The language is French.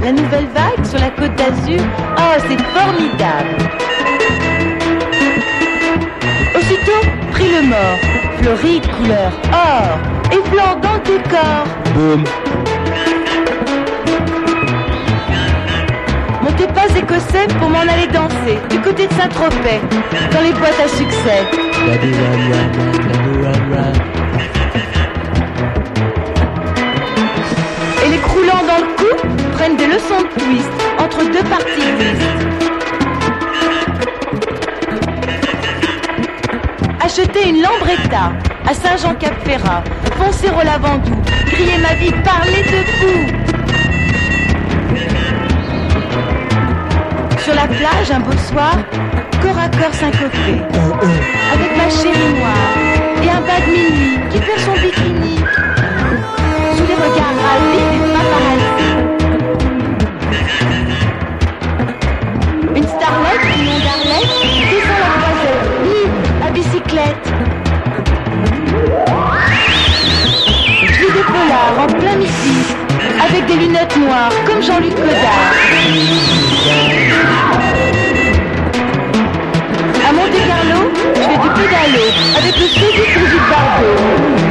La nouvelle vague sur la côte d'Azur, oh c'est formidable. Aussitôt, pris le mort, fleuri de couleur or et blanc dans le décor. Boum. Montais pas écossais pour m'en aller danser du côté de Saint-Tropez, dans les boîtes à succès. Et les croulants dans le cou prennent des leçons de twist entre deux parties tristes. Acheter une Lambretta à Saint-Jean-Cap-Ferrat, foncer au Lavandou, crier ma vie, parler debout. Sur la plage, un beau soir, corps à corps syncopé, avec ma chérie noire et un bas de minuit qui perd son bikini, sous les regards ravis des paparazzi. Une starlette du nom d'Arlette descend la croisette, nue, à bicyclette. Je lis des polars en plein midi, avec des lunettes noires comme Jean-Luc Godard.